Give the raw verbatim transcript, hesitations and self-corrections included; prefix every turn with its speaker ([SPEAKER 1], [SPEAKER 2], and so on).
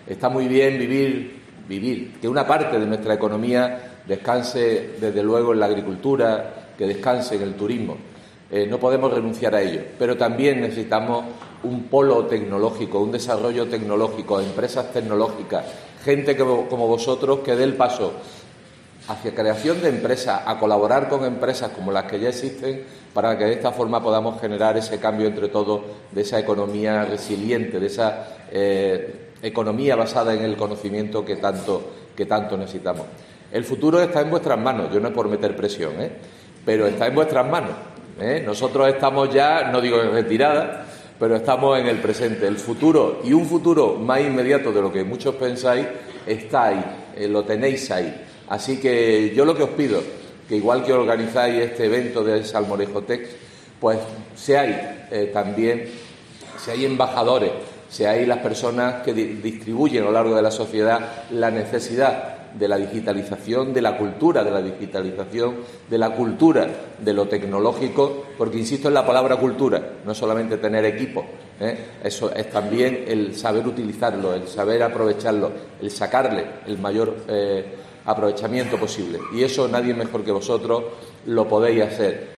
[SPEAKER 1] Está muy bien vivir, vivir, que una parte de nuestra economía descanse, desde luego, en la agricultura, que descanse en el turismo. Eh, no podemos renunciar a ello, pero también necesitamos un polo tecnológico, un desarrollo tecnológico, empresas tecnológicas, gente que, como vosotros que dé el paso hacia creación de empresas, a colaborar con empresas como las que ya existen, para que de esta forma podamos generar ese cambio entre todos de esa economía resiliente, de esa eh, economía basada en el conocimiento que tanto, que tanto necesitamos. El futuro está en vuestras manos, yo no es por meter presión, ¿eh? pero está en vuestras manos. ¿eh? Nosotros estamos ya, no digo en retirada, pero estamos en el presente. El futuro, y un futuro más inmediato de lo que muchos pensáis, está ahí, eh, lo tenéis ahí. Así que yo lo que os pido, que igual que organizáis este evento de Salmorejotex, pues seáis eh, también, seáis embajadores, seáis las personas que di distribuyen a lo largo de la sociedad la necesidad de la digitalización, de la cultura de la digitalización, de la cultura de lo tecnológico, porque insisto en la palabra cultura, no solamente tener equipo, ¿eh? eso es también el saber utilizarlo, el saber aprovecharlo, el sacarle el mayor eh, aprovechamiento posible. Y eso nadie mejor que vosotros lo podéis hacer.